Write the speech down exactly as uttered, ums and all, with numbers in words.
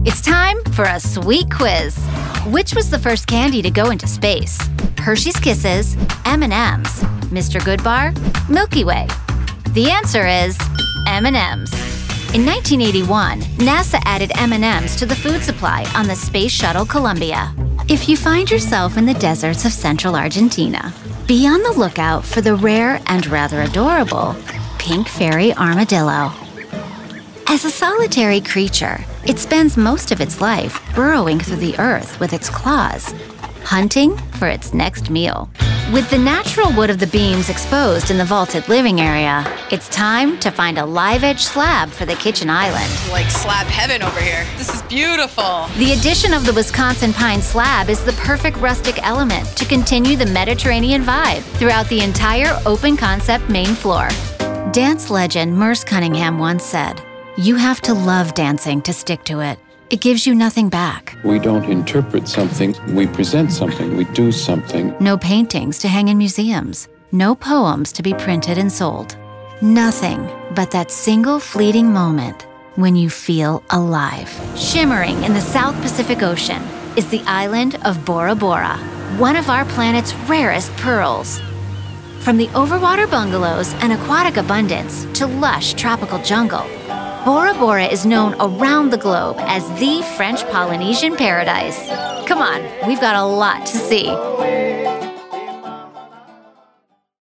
It's time for a sweet quiz. Which was the first candy to go into space? Hershey's Kisses, M and M's, Mister Goodbar, Milky Way? The answer is M and M's. In nineteen eighty-one, NASA added M and M's to the food supply on the Space Shuttle Columbia. If you find yourself in the deserts of central Argentina, be on the lookout for the rare and rather adorable pink fairy armadillo. As a solitary creature, it spends most of its life burrowing through the earth with its claws, hunting for its next meal. With the natural wood of the beams exposed in the vaulted living area, it's time to find a live-edge slab for the kitchen island. Like slab heaven over here. This is beautiful. The addition of the Wisconsin pine slab is the perfect rustic element to continue the Mediterranean vibe throughout the entire open-concept main floor. Dance legend Merce Cunningham once said, "You have to love dancing to stick to it. It gives you nothing back." We don't interpret something, we present something, we do something. No paintings to hang in museums. No poems to be printed and sold. Nothing but that single fleeting moment when you feel alive. Shimmering in the South Pacific Ocean is the island of Bora Bora, one of our planet's rarest pearls. From the overwater bungalows and aquatic abundance to lush tropical jungle, Bora Bora is known around the globe as the French Polynesian paradise. Come on, we've got a lot to see.